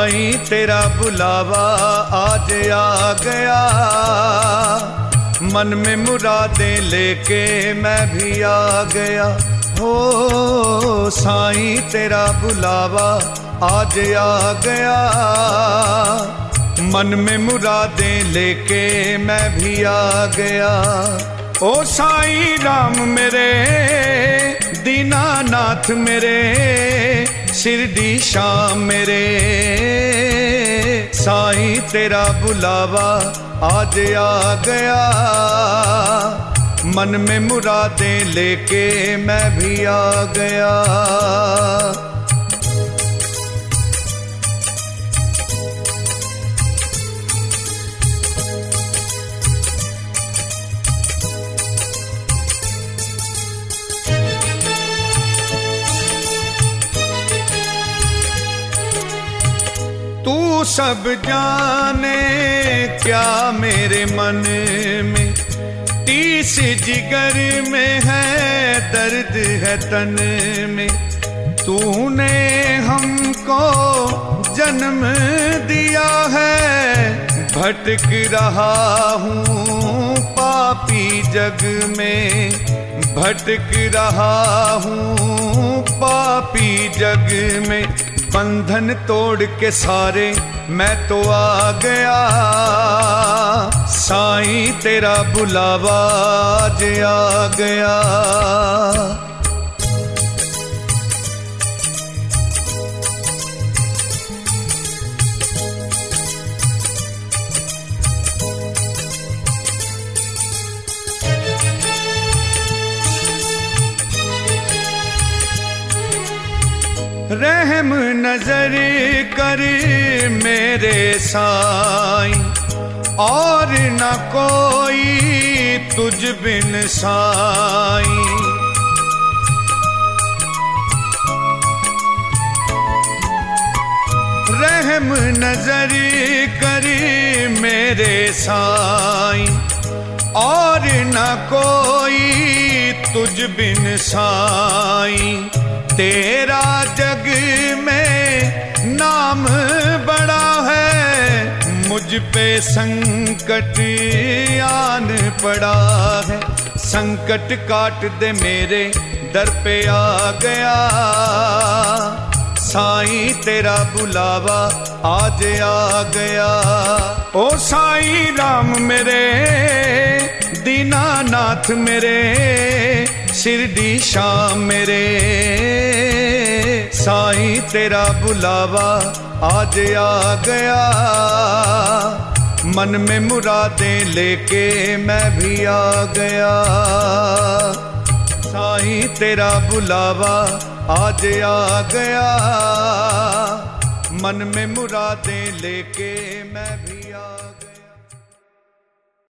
साईं तेरा बुलावा आज आ गया, मन में मुरादें लेके मैं भी आ गया। हो साईं तेरा बुलावा आज आ गया, मन में मुरादें लेके मैं भी आ गया। ओ साईं राम मेरे, दीनानाथ मेरे, शिरडी श्याम मेरे, साईं तेरा बुलावा आज आ गया, मन में मुरादें लेके मैं भी आ गया। तू सब जाने क्या मेरे मन में, टीस जिगर में है, दर्द है तन में। तूने हमको जन्म दिया है, भटक रहा हूँ पापी जग में, भटक रहा हूँ पापी जग में। बंधन तोड़ के सारे मैं तो आ गया, साईं तेरा बुलावा आज आ गया। रहम नजर कर मेरे साईं, और न कोई तुझ बिन साईं। रहम नजर कर मेरे साईं, और न कोई तुझ बिन साईं। तेरा जग में नाम बड़ा है, मुझ पे संकट आन पड़ा है। संकट काट दे मेरे दर पे आ गया, साईं तेरा बुलावा आज आ गया। ओ साईं राम मेरे, दीनानाथ मेरे, शिरडी श्याम मेरे, साईं तेरा बुलावा आज आ गया, मन में मुरादें लेके मैं भी आ गया। साईं तेरा बुलावा आज आ गया, मन में मुरादें लेके मैं भी आ गया।